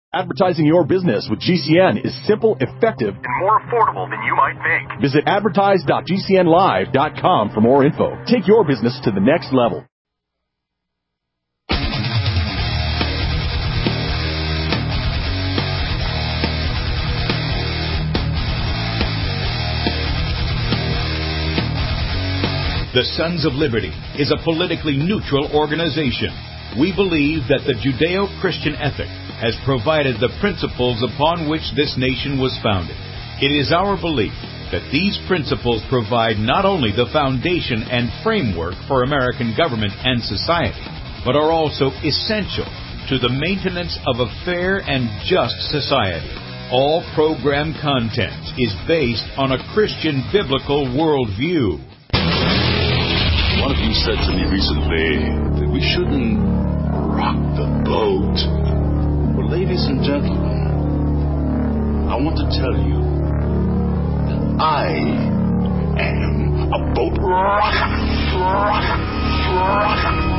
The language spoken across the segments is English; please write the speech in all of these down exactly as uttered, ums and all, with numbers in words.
Advertising your business with G C N is simple, effective, and more affordable than you might think. Visit advertise dot g c n live dot com for more info. Take your business to the next level. The Sons of Liberty is a politically neutral organization. We believe that the Judeo-Christian ethic has provided the principles upon which this nation was founded. It is our belief that these principles provide not only the foundation and framework for American government and society, but are also essential to the maintenance of a fair and just society. All program content is based on a Christian biblical worldview. One of you said to me recently that we shouldn't rock the boat. Well, ladies and gentlemen, I want to tell you that I am a boat rocker. rocker, rocker.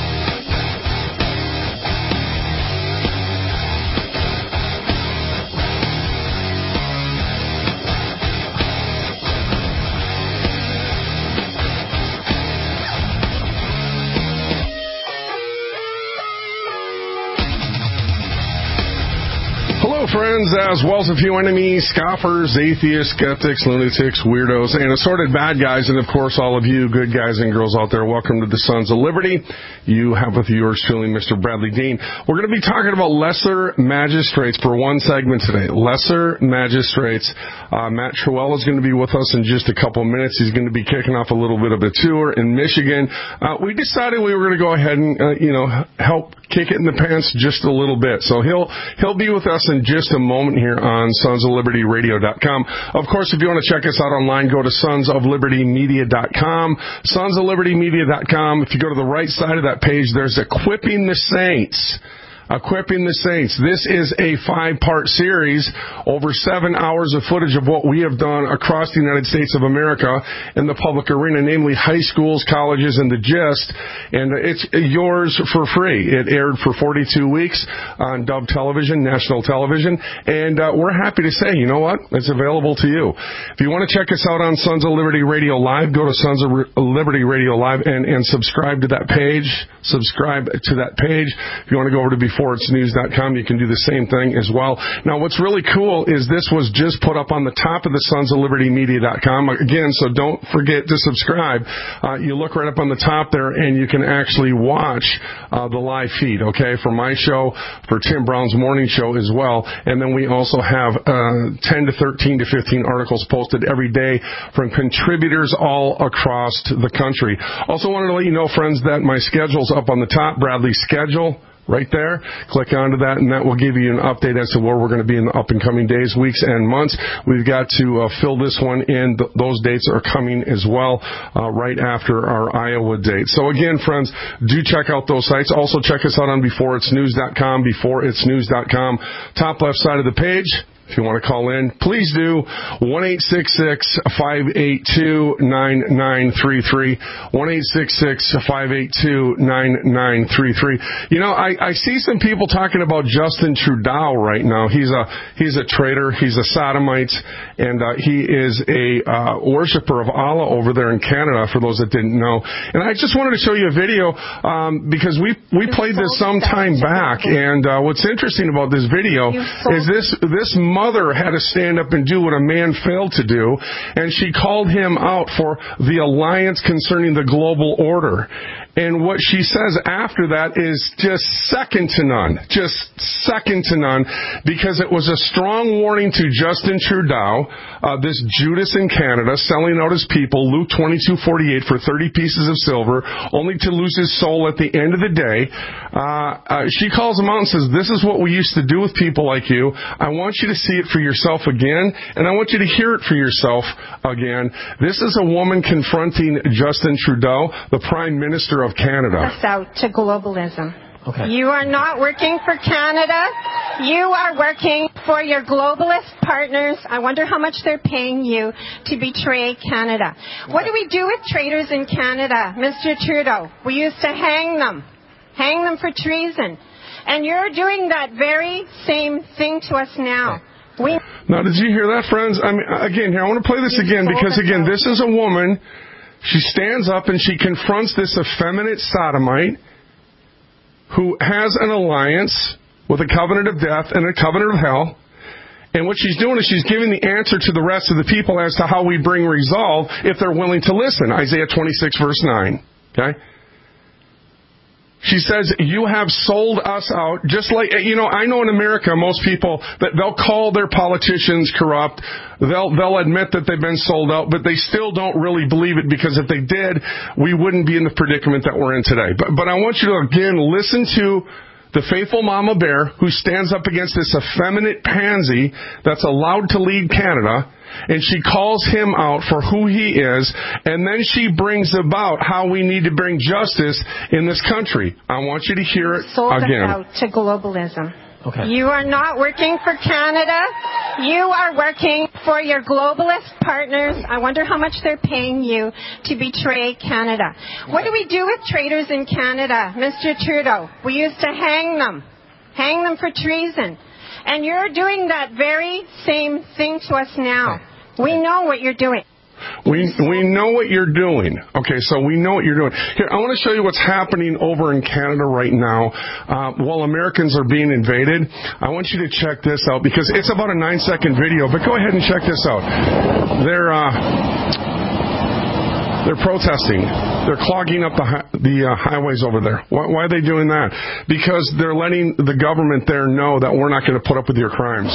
Friends, as well as a few enemies, scoffers, atheists, skeptics, lunatics, weirdos, and assorted bad guys, and of course all of you good guys and girls out there, welcome to the Sons of Liberty. You have with yours truly, Mister Bradley Dean. We're going to be talking about lesser magistrates for one segment today. Lesser magistrates. Uh, Matt Trewell is going to be with us in just a couple of minutes. He's going to be kicking off a little bit of a tour in Michigan. Uh, we decided we were going to go ahead and, uh, you know, help kick it in the pants just a little bit. So he'll he'll be with us in just a moment here on sons of liberty radio dot com. Of course, if you want to check us out online, go to sons of liberty media dot com. sons of liberty media dot com. If you go to the right side of that page, there's Equipping the Saints. Equipping the Saints. This is a five-part series, over seven hours of footage of what we have done across the United States of America in the public arena, namely high schools, colleges, and the gist. And it's yours for free. It aired for forty-two weeks on Dove Television, national television. And uh, we're happy to say, you know what? It's available to you. If you want to check us out on Sons of Liberty Radio Live, go to Sons of Liberty Radio Live and, and subscribe to that page. Subscribe to that page. If you want to go over to Before It's News dot com, you can do the same thing as well. Now, what's really cool is this was just put up on the top of the sons of liberty media dot com. Again, so don't forget to subscribe. Uh, you look right up on the top there, and you can actually watch uh, the live feed, okay, for my show, for Tim Brown's morning show as well. And then we also have uh, ten to thirteen to fifteen articles posted every day from contributors all across the country. Also wanted to let you know, friends, that my schedule's up on the top, Bradley's schedule. Right there. Click onto that, and that will give you an update as to where we're going to be in the up-and-coming days, weeks, and months. We've got to uh, fill this one in. Th- those dates are coming as well uh, right after our Iowa date. So, again, friends, do check out those sites. Also, check us out on Before It's News dot com, Before It's News dot com. Top left side of the page. If you want to call in, please do. one eight six six, five eight two, nine nine three three. one eight six six, five eight two, nine nine three three. You know, I, I see some people talking about Justin Trudeau right now. He's a he's a traitor. He's a sodomite. And uh, he is a uh, worshiper of Allah over there in Canada, for those that didn't know. And I just wanted to show you a video um, because we we played this some time back. And uh, what's interesting about this video is this this mother had to stand up and do what a man failed to do, and she called him out for the alliance concerning the global order. And what she says after that is just second to none, just second to none, because it was a strong warning to Justin Trudeau, uh, this Judas in Canada, selling out his people, Luke twenty-two forty-eight, for thirty pieces of silver, only to lose his soul at the end of the day. Uh, uh, she calls him out and says, this is what we used to do with people like you. I want you to see it for yourself again, and I want you to hear it for yourself again. This is a woman confronting Justin Trudeau, the Prime Minister of Canada. Us out to globalism. Okay. You are not working for Canada. You are working for your globalist partners. I wonder how much they're paying you to betray Canada. What do we do with traitors in Canada, Mister Trudeau? We used to hang them. Hang them for treason. And you're doing that very same thing to us now. We now, did you hear that, friends? I mean, again, here, I want to play this again because, again, this is a woman. She stands up and she confronts this effeminate sodomite who has an alliance with a covenant of death and a covenant of hell. And what she's doing is she's giving the answer to the rest of the people as to how we bring resolve if they're willing to listen. Isaiah twenty-six, verse nine. Okay? She says, you have sold us out, just like, you know, I know in America, most people, that they'll call their politicians corrupt. They'll, they'll admit that they've been sold out, but they still don't really believe it, because if they did, we wouldn't be in the predicament that we're in today. But, but I want you to, again, listen to the faithful mama bear who stands up against this effeminate pansy that's allowed to lead Canada, and she calls him out for who he is, and then she brings about how we need to bring justice in this country. I want you to hear it sold again. Sold us out to globalism. Okay. You are not working for Canada. You are working for your globalist partners. I wonder how much they're paying you to betray Canada. Okay. What do we do with traitors in Canada, Mister Trudeau? We used to hang them. Hang them for treason. And you're doing that very same thing to us now. Okay. We know what you're doing. We we know what you're doing. Okay, so we know what you're doing. Here, I want to show you what's happening over in Canada right now. Uh, while Americans are being invaded, I want you to check this out, because it's about a nine-second video, but go ahead and check this out. They're... Uh, They're protesting. They're clogging up the hi- the uh, highways over there. Why, why are they doing that? Because they're letting the government there know that we're not going to put up with your crimes.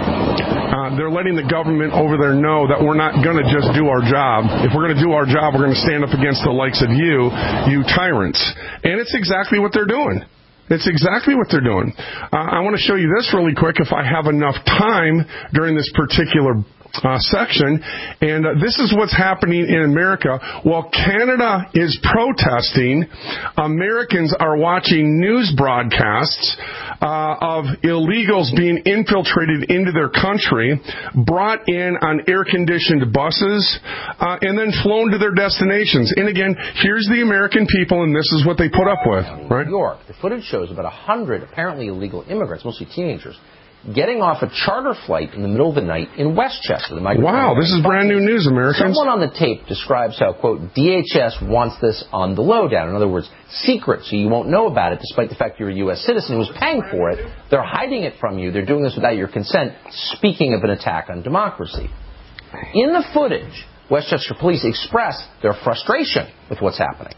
Uh, they're letting the government over there know that we're not going to just do our job. If we're going to do our job, we're going to stand up against the likes of you, you tyrants. And it's exactly what they're doing. It's exactly what they're doing. Uh, I want to show you this really quick if I have enough time during this particular Uh, section, and uh, this is what's happening in America. While Canada is protesting, Americans are watching news broadcasts uh, of illegals being infiltrated into their country, brought in on air-conditioned buses, uh, and then flown to their destinations. And again, here's the American people, and this is what they put up with, right? New York, the footage shows about one hundred apparently illegal immigrants, mostly teenagers, getting off a charter flight in the middle of the night in Westchester. The wow, this is brand new news, Americans. Someone on the tape describes how, quote, D H S wants this on the lowdown. In other words, secret, so you won't know about it, despite the fact you're a U S citizen who's paying for it. They're hiding it from you. They're doing this without your consent, speaking of an attack on democracy. In the footage, Westchester police express their frustration with what's happening.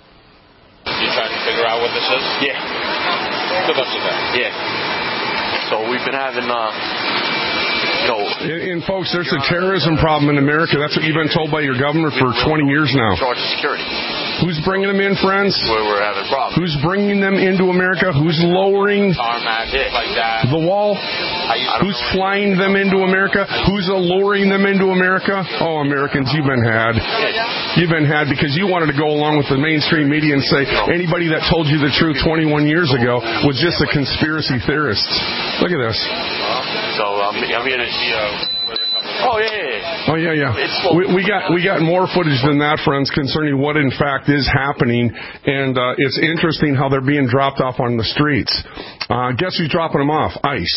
You trying to figure out what this is? Yeah. Give us a bit. Yeah. So we've been having, uh, you know... And, and folks, there's a terrorism problem in America. That's what you've been told by your governor for twenty years now. Charge of security. Who's bringing them in, friends? Where we're having problems. Who's bringing them into America? Who's lowering Tarmac, like that. the wall? Who's flying them into America? Who's alluring them into America? Oh, Americans, you've been had. You've been had because you wanted to go along with the mainstream media and say anybody that told you the truth twenty-one years ago was just a conspiracy theorist. Look at this. So, um, I mean, it's... Oh, yeah, yeah, yeah. Oh, yeah, yeah. We, we got we got more footage than that, friends, concerning what, in fact, is happening. And uh, it's interesting how they're being dropped off on the streets. Uh, guess who's dropping them off? ICE.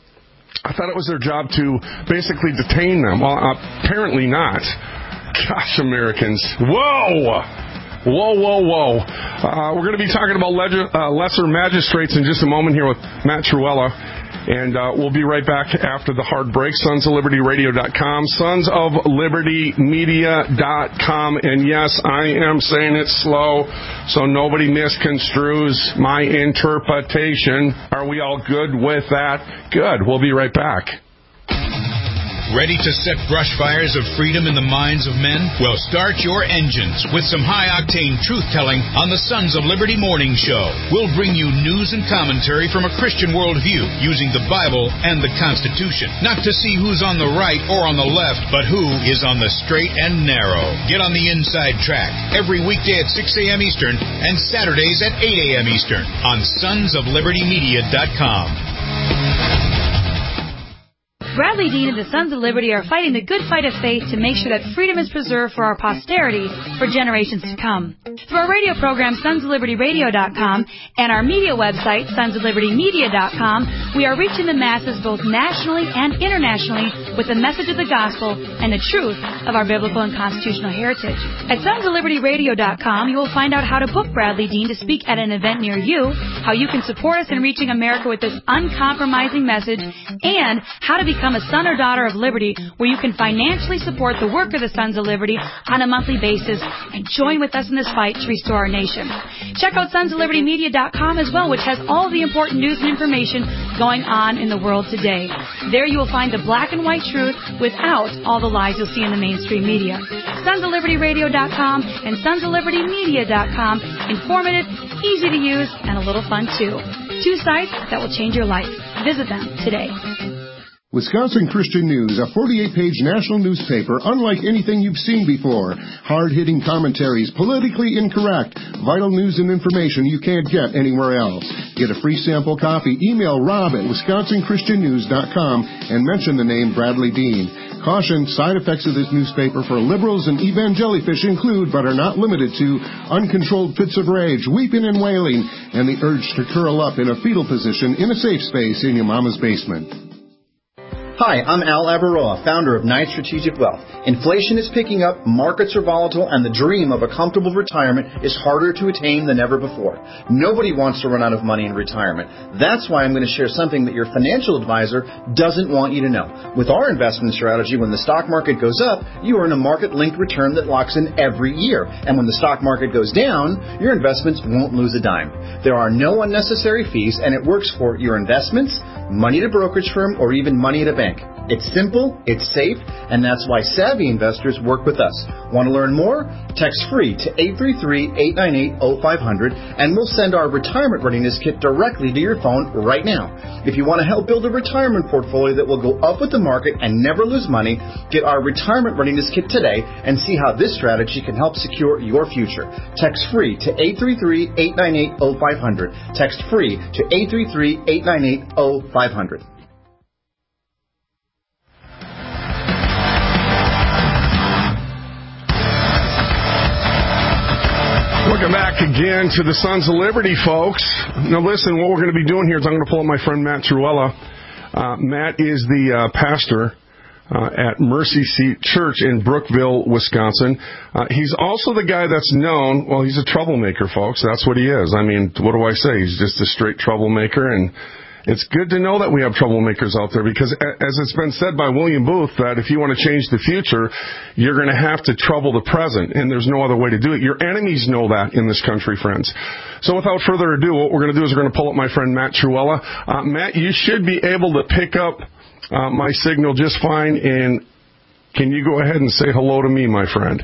I thought it was their job to basically detain them. Well, apparently not. Gosh, Americans. Whoa! Whoa, whoa, whoa. Uh, we're going to be talking about leg- uh, lesser magistrates in just a moment here with Matt Trewhella. And uh, we'll be right back after the hard break. Sons of Liberty Radio dot com, Sons of Liberty Media dot com. And yes, I am saying it slow so nobody misconstrues my interpretation. Are we all good with that? Good. We'll be right back. Ready to set brush fires of freedom in the minds of men? Well, start your engines with some high-octane truth-telling on the Sons of Liberty Morning Show. We'll bring you news and commentary from a Christian worldview using the Bible and the Constitution. Not to see who's on the right or on the left, but who is on the straight and narrow. Get on the inside track every weekday at six a.m. Eastern and Saturdays at eight a.m. Eastern on Sons of Liberty Media dot com. Bradley Dean and the Sons of Liberty are fighting the good fight of faith to make sure that freedom is preserved for our posterity for generations to come. Through our radio program, sons of liberty radio dot com, and our media website, sons of liberty media dot com, we are reaching the masses both nationally and internationally with the message of the gospel and the truth of our biblical and constitutional heritage. At sons of liberty radio dot com, you will find out how to book Bradley Dean to speak at an event near you, how you can support us in reaching America with this uncompromising message, and how to become a son or daughter of liberty, where you can financially support the work of the Sons of Liberty on a monthly basis and join with us in this fight to restore our nation. Check out sons of liberty media dot com as well, which has all the important news and information going on in the world today. There you will find the black and white truth without all the lies you'll see in the mainstream media. sons of liberty radio dot com and sons of liberty media dot com. Informative, easy to use, and a little fun too. Two sites that will change your life. Visit them today. Wisconsin Christian News, a forty-eight page national newspaper unlike anything you've seen before. Hard-hitting commentaries, politically incorrect, vital news and information you can't get anywhere else. Get a free sample copy. Email Rob at wisconsin christian news dot com and mention the name Bradley Dean. Caution, side effects of this newspaper for liberals and evangelifish include, but are not limited to, uncontrolled fits of rage, weeping and wailing, and the urge to curl up in a fetal position in a safe space in your mama's basement. Hi, I'm Al Abaroa, founder of Knight Strategic Wealth. Inflation is picking up, markets are volatile, and the dream of a comfortable retirement is harder to attain than ever before. Nobody wants to run out of money in retirement. That's why I'm going to share something that your financial advisor doesn't want you to know. With our investment strategy, when the stock market goes up, you earn a market-linked return that locks in every year. And when the stock market goes down, your investments won't lose a dime. There are no unnecessary fees, and it works for your investments, money at a brokerage firm, or even money at a bank. It's simple, it's safe, and that's why savvy investors work with us. Want to learn more? Text FREE to eight three three, eight nine eight, zero five zero zero and we'll send our retirement readiness kit directly to your phone right now. If you want to help build a retirement portfolio that will go up with the market and never lose money, get our retirement readiness kit today and see how this strategy can help secure your future. Text FREE to eight three three, eight nine eight, zero five zero zero. Text FREE to eight three three, eight nine eight, zero five zero zero. Welcome back again to the Sons of Liberty, folks. Now, listen, what we're going to be doing here is I'm going to pull up my friend Matt Truella. Uh, Matt is the uh, pastor uh, at Mercy Seat Church in Brookville, Wisconsin. Uh, he's also the guy that's known, well, he's a troublemaker, folks. That's what he is. I mean, what do I say? He's just a straight troublemaker, and it's good to know that we have troublemakers out there because, as it's been said by William Booth, that if you want to change the future, you're going to have to trouble the present, and there's no other way to do it. Your enemies know that in this country, friends. So without further ado, what we're going to do is we're going to pull up my friend Matt Truella. Uh, Matt, you should be able to pick up uh, my signal just fine, and can you go ahead and say hello to me, my friend?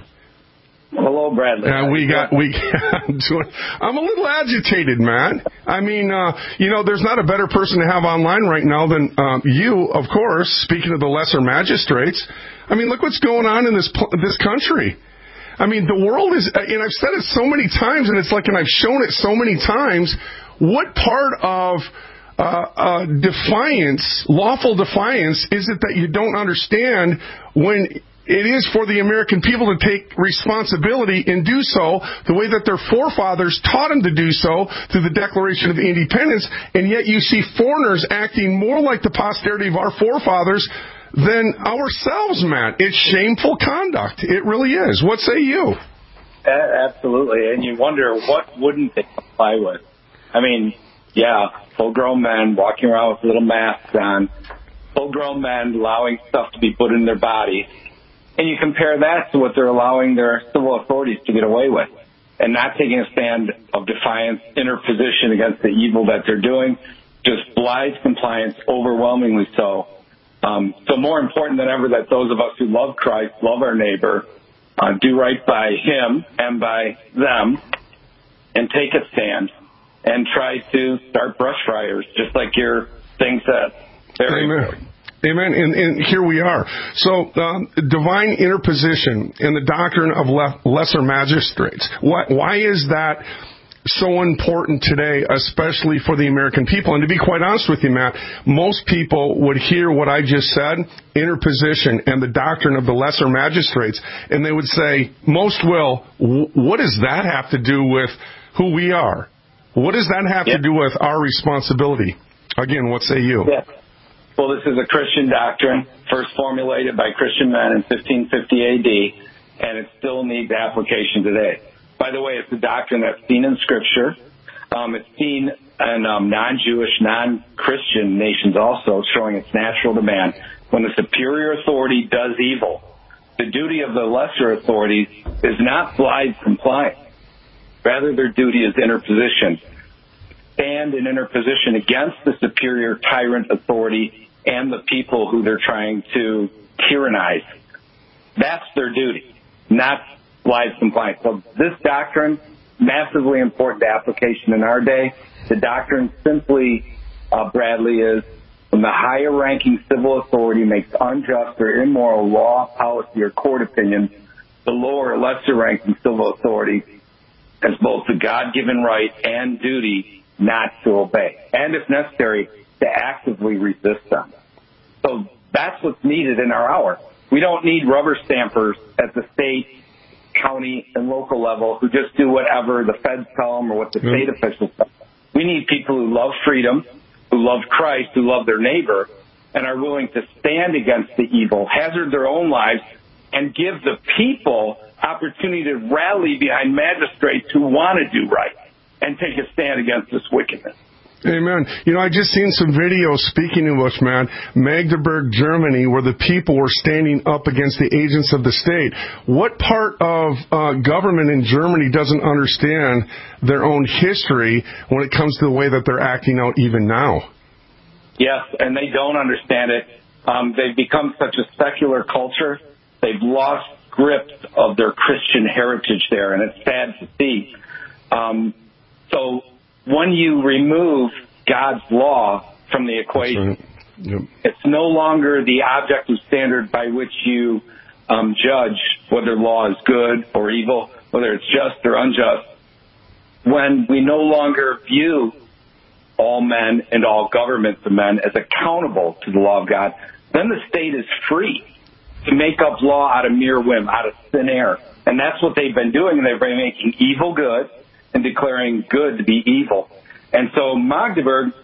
Hello, Bradley. Uh, we got, we, I'm a little agitated, Matt. I mean, uh, you know, there's not a better person to have online right now than uh, you, of course, speaking of the lesser magistrates. I mean, look what's going on in this this country. I mean, the world is, and I've said it so many times, and it's like, and I've shown it so many times, what part of uh, uh, defiance, lawful defiance, is it that you don't understand when it is for the American people to take responsibility and do so the way that their forefathers taught them to do so through the Declaration of Independence, and yet you see foreigners acting more like the posterity of our forefathers than ourselves, Matt. It's shameful conduct. It really is. What say you? Absolutely, and you wonder what wouldn't they comply with. I mean, yeah, full-grown men walking around with little masks on, full-grown men allowing stuff to be put in their body. And you compare that to what they're allowing their civil authorities to get away with and not taking a stand of defiance, interposition against the evil that they're doing, just blithe compliance, overwhelmingly so. Um, so more important than ever that those of us who love Christ, love our neighbor, uh, do right by him and by them and take a stand and try to start brush fires, just like your thing said. Very Amen. important. Amen. And, and here we are. So, um, divine interposition and the doctrine of le- lesser magistrates. Why, why is that so important today, especially for the American people. And to be quite honest with you, Matt, most people would hear what I just said, interposition and the doctrine of the lesser magistrates, and they would say, most will, what does that have to do with who we are? What does that have yeah. to do with our responsibility? Again, what say you? Yeah. Well, this is a Christian doctrine, first formulated by Christian men in fifteen fifty A D, and it still needs application today. By the way, it's a doctrine that's seen in Scripture. Um, it's seen in um, non-Jewish, non-Christian nations also, showing its natural demand. When the superior authority does evil, the duty of the lesser authorities is not blind compliance. Rather, their duty is interposition. Stand in interposition against the superior tyrant authority and the people who they're trying to tyrannize. That's their duty, not blind compliance. So this doctrine, massively important application in our day. The doctrine simply, uh, Bradley, is when the higher-ranking civil authority makes unjust or immoral law, policy, or court opinion, the lower, lesser-ranking civil authority has both the God-given right and duty not to obey, and if necessary, to actively resist them. So that's what's needed in our hour. We don't need rubber stampers at the state, county, and local level who just do whatever the feds tell them or what the mm-hmm. state officials tell them. We need people who love freedom, who love Christ, who love their neighbor, and are willing to stand against the evil, hazard their own lives, and give the people opportunity to rally behind magistrates who want to do right and take a stand against this wickedness. Amen. You know, I just seen some videos, speaking of which, man, Magdeburg, Germany, where the people were standing up against the agents of the state. What part of uh, government in Germany doesn't understand their own history when it comes to the way that they're acting out even now? Yes, and they don't understand it. Um, they've become such a secular culture. They've lost grip of their Christian heritage there, and it's sad to see. Um, so when you remove God's law from the equation, right. Yep. It's no longer the objective standard by which you um, judge whether law is good or evil, whether it's just or unjust. When we no longer view all men and all governments of men as accountable to the law of God, then the state is free to make up law out of mere whim, out of thin air. And that's what they've been doing, and they've been making evil good and declaring good to be evil. And so Magdeburg,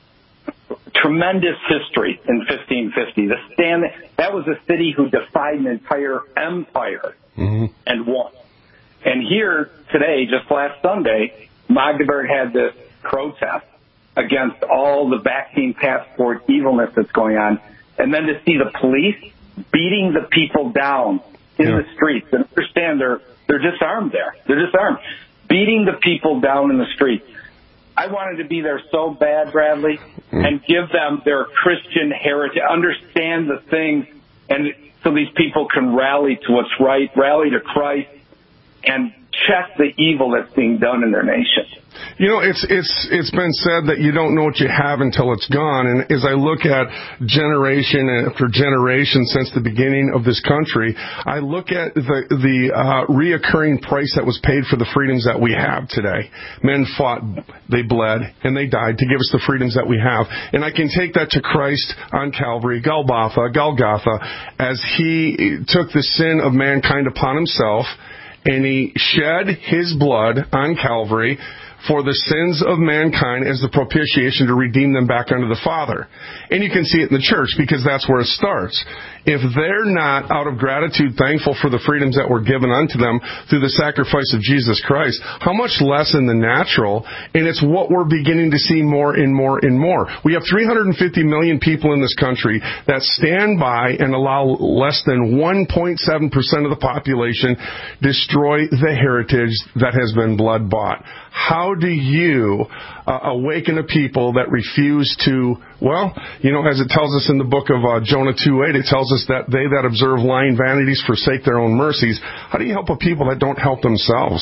tremendous history in fifteen fifty. The stand, that was a city who defied an entire empire mm-hmm. and won. And here today, just last Sunday, Magdeburg had this protest against all the vaccine passport evilness that's going on. And then to see the police beating the people down in yeah. the streets. And understand they're, they're disarmed there. They're disarmed. Beating the people down in the streets. I wanted to be there so bad, Bradley, mm. and give them their Christian heritage, understand the things, and so these people can rally to what's right, rally to Christ, and check the evil that's being done in their nation. You know, it's it's it's been said that you don't know what you have until it's gone. And as I look at generation after generation since the beginning of this country, I look at the the uh, reoccurring price that was paid for the freedoms that we have today. Men fought, they bled, and they died to give us the freedoms that we have. And I can take that to Christ on Calvary, Golgotha, Golgotha, as he took the sin of mankind upon himself, and he shed his blood on Calvary for the sins of mankind as the propitiation to redeem them back unto the Father. And you can see it in the church because that's where it starts. If they're not, out of gratitude, thankful for the freedoms that were given unto them through the sacrifice of Jesus Christ, how much less in the natural? And it's what we're beginning to see more and more and more. We have three hundred fifty million people in this country that stand by and allow less than one point seven percent of the population destroy the heritage that has been blood bought. How do you uh, awaken a people that refuse to, well, you know, as it tells us in the book of uh, Jonah two eight, it tells us that they that observe lying vanities forsake their own mercies. How do you help a people that don't help themselves?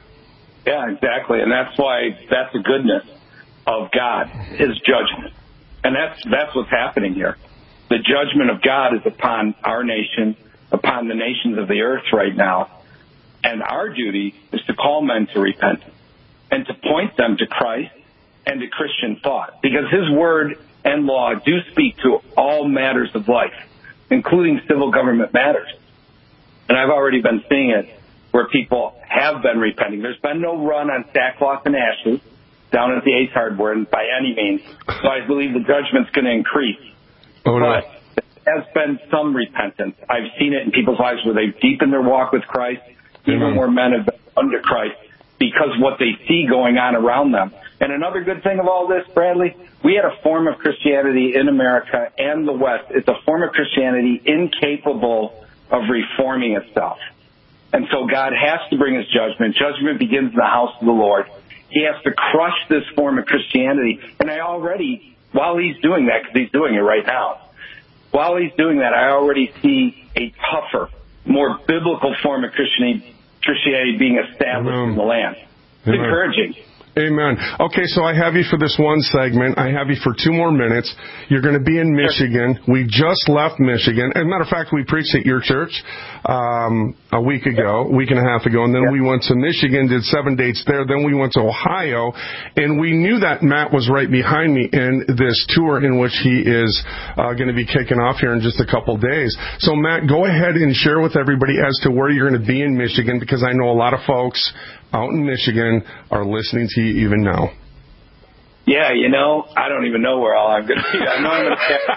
Yeah, exactly. And that's why that's the goodness of God, his judgment. And that's that's what's happening here. The judgment of God is upon our nation, upon the nations of the earth right now. And our duty is to call men to repentance. and to point them to Christ and to Christian thought, because his word and law do speak to all matters of life, including civil government matters. And I've already been seeing it where people have been repenting. There's been no run on sackcloth and ashes down at the Ace Hardware by any means, so I believe the judgment's going to increase. Oh, no. But there has been some repentance. I've seen it in people's lives where they've deepened their walk with Christ, even Amen. where men have been under Christ, because what they see going on around them. And another good thing of all this, Bradley, we had a form of Christianity in America and the West. It's a form of Christianity incapable of reforming itself. And so God has to bring his judgment. Judgment begins in the house of the Lord. He has to crush this form of Christianity. And I already, while he's doing that, because he's doing it right now, while he's doing that, I already see a tougher, more biblical form of Christianity, Christianity being established Amen. in the land. It's Amen. encouraging. Amen. Okay, so I have you for this one segment. I have you for two more minutes. You're going to be in Michigan. We just left Michigan. As a matter of fact, we preached at your church um, a week ago, a week and a half ago, and then yeah. we went to Michigan, did seven dates there. Then we went to Ohio, and we knew that Matt was right behind me in this tour in which he is uh, going to be kicking off here in just a couple days. So, Matt, go ahead and share with everybody as to where you're going to be in Michigan, because I know a lot of folks out in Michigan are listening to you even now. Yeah, you know, I don't even know where all I'm going to be. I know I'm going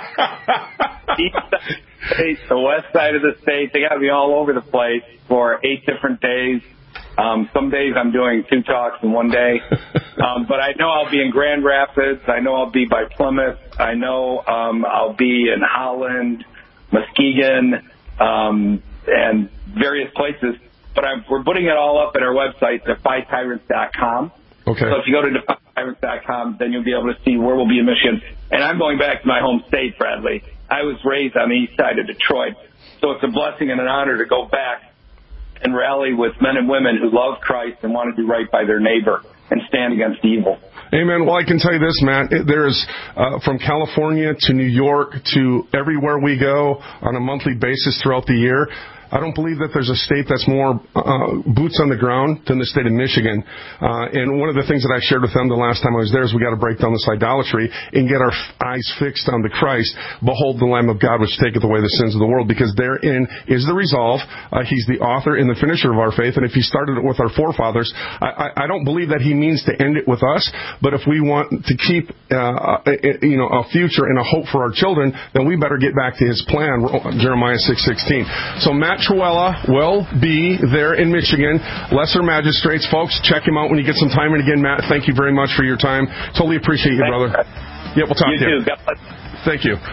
to east side of the state, the west side of the state. They got me all over the place for eight different days. Um, some days I'm doing two talks in one day. Um, but I know I'll be in Grand Rapids. I know I'll be by Plymouth. I know um, I'll be in Holland, Muskegon, um, and various places. But I'm, we're putting it all up at our website, defy tyrants dot com. Okay. So if you go to defy tyrants dot com, then you'll be able to see where we'll be in Michigan. And I'm going back to my home state, Bradley. I was raised on the east side of Detroit. So it's a blessing and an honor to go back and rally with men and women who love Christ and want to do right by their neighbor and stand against evil. Amen. Well, I can tell you this, Matt. There's uh, from California to New York to everywhere we go on a monthly basis throughout the year. I don't believe that there's a state that's more uh, boots on the ground than the state of Michigan. Uh, and one of the things that I shared with them the last time I was there is we got to break down this idolatry and get our eyes fixed on the Christ. Behold the Lamb of God, which taketh away the sins of the world, because therein is the resolve. Uh, he's the author and the finisher of our faith. And if he started it with our forefathers, I, I, I don't believe that he means to end it with us. But if we want to keep, uh, a, you know, a future and a hope for our children, then we better get back to his plan, Jeremiah six sixteen. So Matt Trewhella will be there in Michigan. Lesser Magistrates, folks, check him out when you get some time. And again, Matt, thank you very much for your time. Totally appreciate you, Thanks, brother. Brad. Yeah, we'll talk you to you. Too. God bless. Thank you.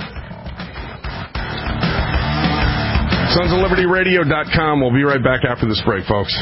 Sons of Liberty Radio dot com. We'll be right back after this break, folks.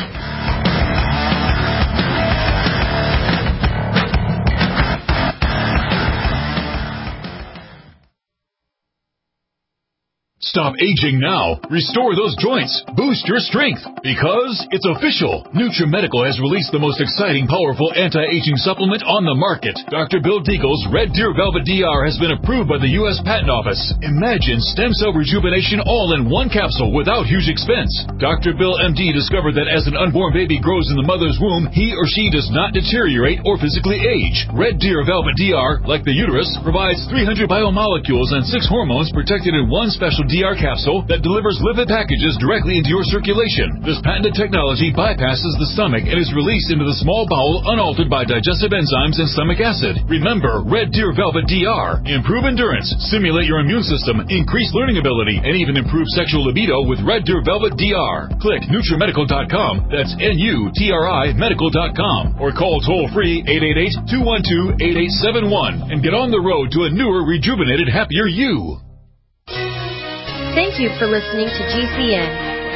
Stop aging now. Restore those joints. Boost your strength. Because it's official. NutriMedical has released the most exciting, powerful anti-aging supplement on the market. Doctor Bill Deagle's Red Deer Velvet D R has been approved by the U S Patent Office. Imagine stem cell rejuvenation all in one capsule without huge expense. Doctor Bill M D discovered that as an unborn baby grows in the mother's womb, he or she does not deteriorate or physically age. Red Deer Velvet D R, like the uterus, provides three hundred biomolecules and six hormones protected in one special D R capsule that delivers lipid packages directly into your circulation. This patented technology bypasses the stomach and is released into the small bowel unaltered by digestive enzymes and stomach acid. Remember, Red Deer Velvet D R. Improve endurance, stimulate your immune system, increase learning ability, and even improve sexual libido with Red Deer Velvet D R. Click NutriMedical dot com. That's N U T R I Medical dot com. Or call toll-free eight eight eight, two one two, eight eight seven one and get on the road to a newer, rejuvenated, happier you. Thank you for listening to G C N.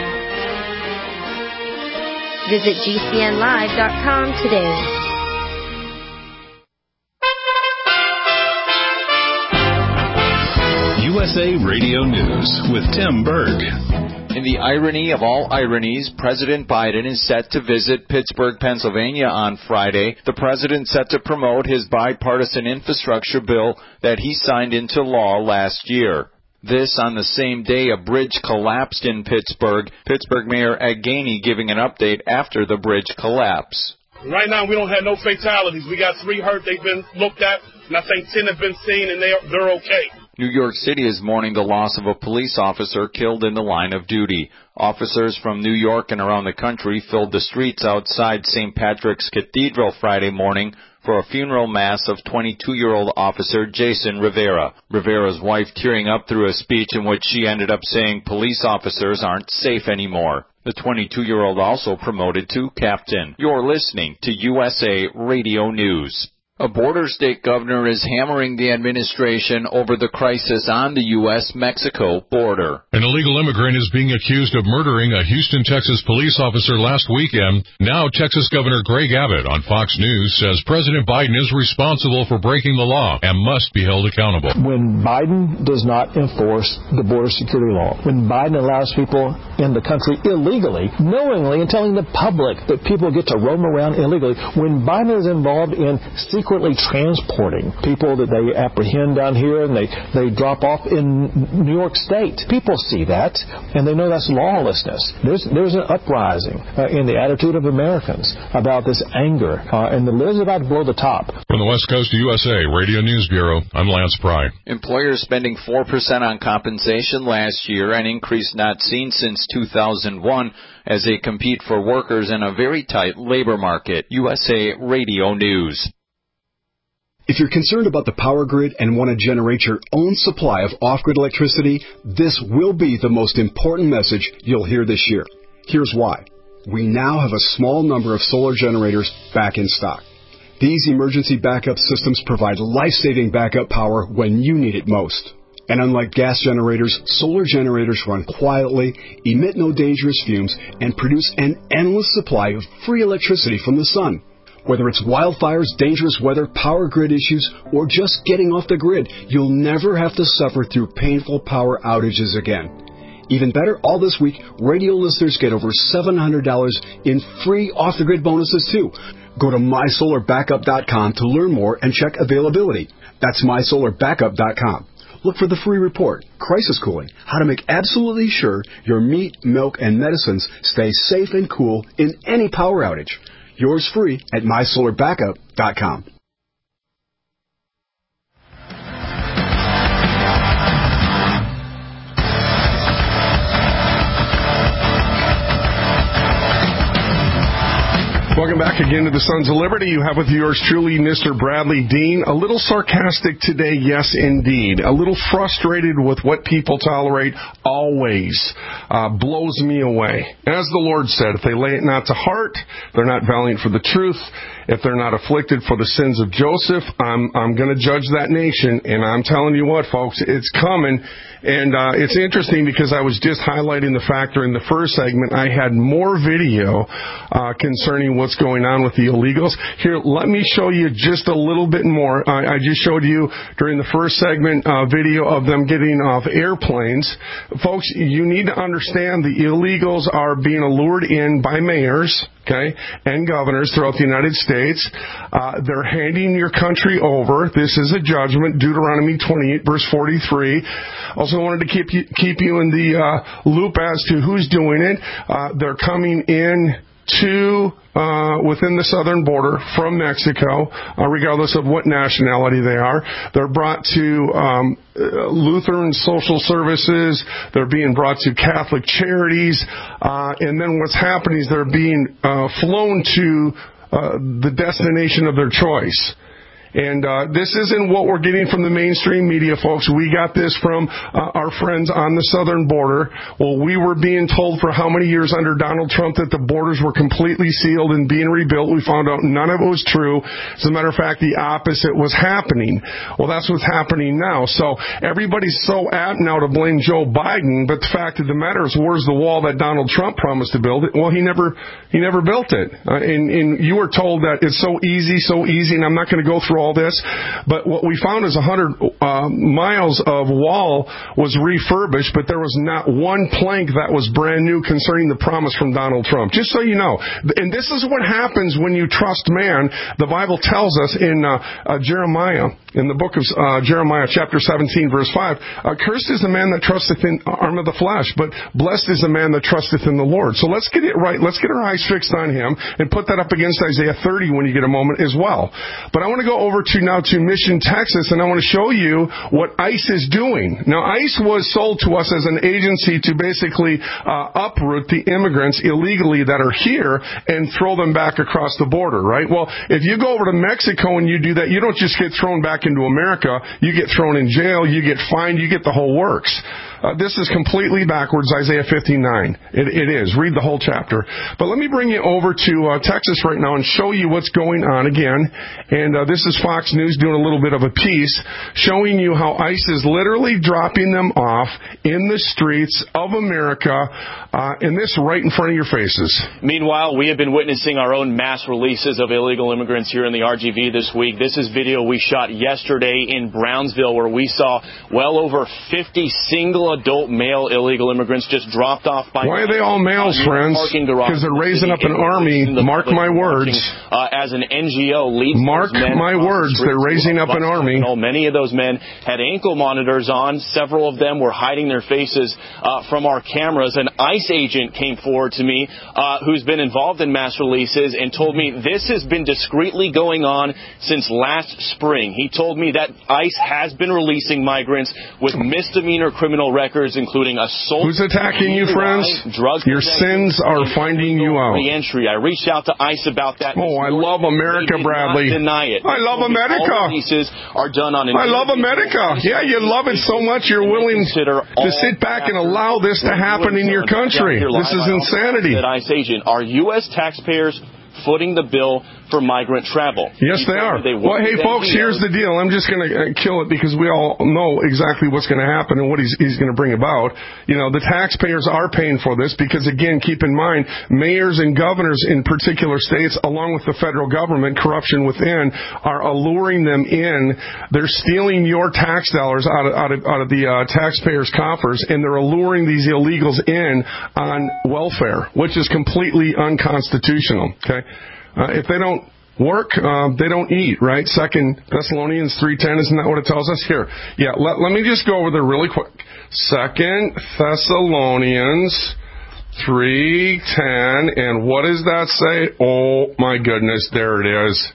Visit G C N live dot com today. U S A Radio News with Tim Berg. In the irony of all ironies, President Biden is set to visit Pittsburgh, Pennsylvania on Friday. The president set to promote his bipartisan infrastructure bill that he signed into law last year. This on the same day a bridge collapsed in Pittsburgh. Pittsburgh Mayor Ed Gainey giving an update after the bridge collapse. Right now, we don't have no fatalities. We got three hurt. They've been looked at, and I think ten have been seen, and they are, they're okay. New York City is mourning the loss of a police officer killed in the line of duty. Officers from New York and around the country filled the streets outside Saint Patrick's Cathedral Friday morning for a funeral mass of twenty-two-year-old officer Jason Rivera. Rivera's wife tearing up through a speech in which she ended up saying police officers aren't safe anymore. The twenty-two-year-old also promoted to captain. You're listening to U S A Radio News. A border state governor is hammering the administration over the crisis on the U S Mexico border. An illegal immigrant is being accused of murdering a Houston, Texas police officer last weekend. Now Texas Governor Greg Abbott on Fox News says President Biden is responsible for breaking the law and must be held accountable. When Biden does not enforce the border security law, when Biden allows people in the country illegally, knowingly, and telling the public that people get to roam around illegally, when Biden is involved in secret transporting people that they apprehend down here and they, they drop off in New York State. People see that, and they know that's lawlessness. There's, there's an uprising uh, in the attitude of Americans about this anger, uh, and the lid is about to blow the top. From the West Coast U S A Radio News Bureau, I'm Lance Pry. Employers spending four percent on compensation last year, an increase not seen since two thousand one, as they compete for workers in a very tight labor market. U S A Radio News. If you're concerned about the power grid and want to generate your own supply of off-grid electricity, this will be the most important message you'll hear this year. Here's why. We now have a small number of solar generators back in stock. These emergency backup systems provide life-saving backup power when you need it most. And unlike gas generators, solar generators run quietly, emit no dangerous fumes, and produce an endless supply of free electricity from the sun. Whether it's wildfires, dangerous weather, power grid issues, or just getting off the grid, you'll never have to suffer through painful power outages again. Even better, all this week, radio listeners get over seven hundred dollars in free off-the-grid bonuses, too. Go to my solar backup dot com to learn more and check availability. That's my solar backup dot com. Look for the free report, Crisis Cooling, how to make absolutely sure your meat, milk, and medicines stay safe and cool in any power outage. Yours free at my solar backup dot com. Welcome back again to the Sons of Liberty. You have with yours truly, Mister Bradley Dean. A little sarcastic today, yes, indeed. A little frustrated with what people tolerate always uh, blows me away. As the Lord said, if they lay it not to heart, they're not valiant for the truth. If they're not afflicted for the sins of Joseph, I'm I'm going to judge that nation. And I'm telling you what, folks, it's coming. And uh, it's interesting because I was just highlighting the fact during the first segment I had more video uh, concerning what's going on with the illegals. Here, let me show you just a little bit more. I, I just showed you during the first segment uh, video of them getting off airplanes. Folks, you need to understand the illegals are being allured in by mayors, okay, and governors throughout the United States. Uh, they're handing your country over. This is a judgment, Deuteronomy twenty-eight, verse forty-three. Also wanted to keep you, keep you in the uh, loop as to who's doing it. Uh, they're coming in to uh, within the southern border from Mexico, uh, regardless of what nationality they are. They're brought to um, Lutheran social services. They're being brought to Catholic charities. Uh, and then what's happening is they're being uh, flown to uh, the destination of their choice. And uh, this isn't what we're getting from the mainstream media, folks. We got this from uh, our friends on the southern border. Well, we were being told for how many years under Donald Trump that the borders were completely sealed and being rebuilt. We found out none of it was true. As a matter of fact, the opposite was happening. Well, that's what's happening now. So everybody's so apt now to blame Joe Biden, but the fact of the matter is, where's the wall that Donald Trump promised to build it? Well, he never he never built it. Uh, and, and you were told that it's so easy, so easy, and I'm not going to go through all this, but what we found is one hundred uh, miles of wall was refurbished, but there was not one plank that was brand new concerning the promise from Donald Trump. Just so you know. And this is what happens when you trust man. The Bible tells us in uh, uh, Jeremiah in the book of uh, Jeremiah, chapter seventeen, verse five, uh, cursed is the man that trusteth in arm of the flesh, but blessed is the man that trusteth in the Lord. So let's get it right. Let's get our eyes fixed on him and put that up against Isaiah thirty when you get a moment as well. But I want to go over to now to Mission, Texas, and I want to show you what ICE is doing. Now, ICE was sold to us as an agency to basically uh, uproot the immigrants illegally that are here and throw them back across the border, right? Well, if you go over to Mexico and you do that, you don't just get thrown back into America. You get thrown in jail. You get fined. You get the whole works. Uh, this is completely backwards, Isaiah fifty-nine. It, it is. Read the whole chapter. But let me bring you over to uh, Texas right now and show you what's going on again. And uh, this is Fox News doing a little bit of a piece showing you how ICE is literally dropping them off in the streets of America, uh, and this right in front of your faces. Meanwhile, we have been witnessing our own mass releases of illegal immigrants here in the R G V this week. This is video we shot yesterday in Brownsville where we saw well over fifty single adult male illegal immigrants just dropped off by... Why are they all males, friends? Because they're raising up an army. Mark my words. Uh, as an N G O leads... Mark my words. They're raising up an army. Many of those men had ankle monitors on. Several of them were hiding their faces uh, from our cameras. An ICE agent came forward to me uh, who's been involved in mass releases and told me this has been discreetly going on since last spring. He told me that ICE has been releasing migrants with misdemeanor criminal records, including assault. Who's attacking you, friends? Drugs. Your sins are finding you out. Re-entry. I reached out to ICE about that. Oh, I love America, Bradley. Deny it. I love America. All releases are done on an I love America. Yeah, you love it so much you're willing to sit back and allow this to happen in your country. This is insanity. ICE agent, are U S taxpayers footing the bill for migrant travel? Yes, they are. Well, hey, folks, here's the deal. I'm just going to kill it because we all know exactly what's going to happen and what he's, he's going to bring about. You know, the taxpayers are paying for this because, again, keep in mind, mayors and governors in particular states, along with the federal government, corruption within, are alluring them in. They're stealing your tax dollars out of, out of, out of the uh, taxpayers' coffers, and they're alluring these illegals in on welfare, which is completely unconstitutional, okay? Uh, if they don't work, uh, they don't eat, right? Second Thessalonians three ten, isn't that what it tells us? Here, yeah, let, let me just go over there really quick. Second Thessalonians three ten, and what does that say? Oh, my goodness, there it is.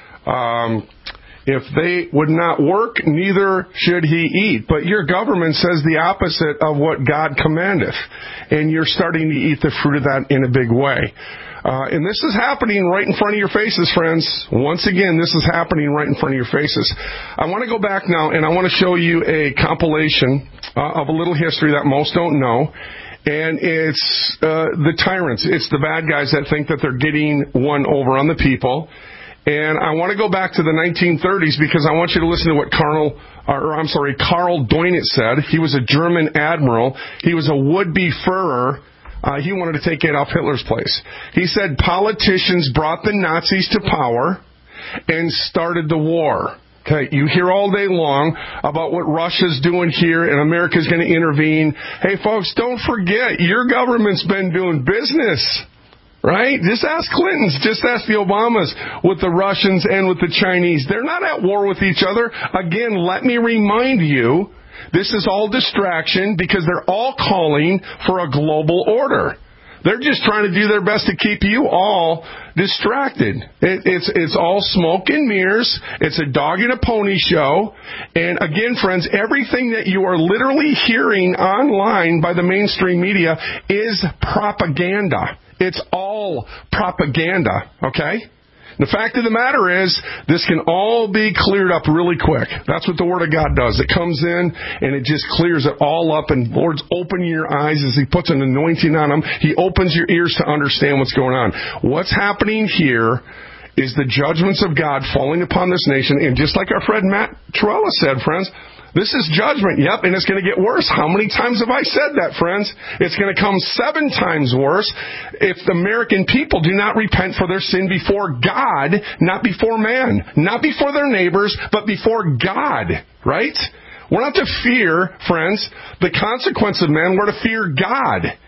Um... If they would not work, neither should he eat. But your government says the opposite of what God commandeth. And you're starting to eat the fruit of that in a big way. Uh, and this is happening right in front of your faces, friends. Once again, this is happening right in front of your faces. I want to go back now, and I want to show you a compilation uh, of a little history that most don't know. And it's uh, the tyrants. It's the bad guys that think that they're getting one over on the people. And I want to go back to the nineteen thirties because I want you to listen to what Karl, or I'm sorry, Karl Dönitz said. He was a German admiral. He was a would-be Führer. Uh, he wanted to take Adolf Hitler's place. He said politicians brought the Nazis to power and started the war. Okay, you hear all day long about what Russia's doing here and America's going to intervene. Hey, folks, don't forget, your government's been doing business. Right? Just ask Clinton's, just ask the Obamas with the Russians and with the Chinese. They're not at war with each other. Again, let me remind you, this is all distraction because they're all calling for a global order. They're just trying to do their best to keep you all distracted. It, it's it's all smoke and mirrors. It's a dog and a pony show. And again, friends, everything that you are literally hearing online by the mainstream media is propaganda. It's all propaganda, okay? The fact of the matter is, this can all be cleared up really quick. That's what the Word of God does. It comes in, and it just clears it all up, and Lord's opening your eyes as He puts an anointing on them. He opens your ears to understand what's going on. What's happening here is the judgments of God falling upon this nation, and just like our friend Matt Trella said, friends, this is judgment, yep, and it's going to get worse. How many times have I said that, friends? It's going to come seven times worse if the American people do not repent for their sin before God, not before man, not before their neighbors, but before God, right? We're not to fear, friends, the consequence of man. We're to fear God.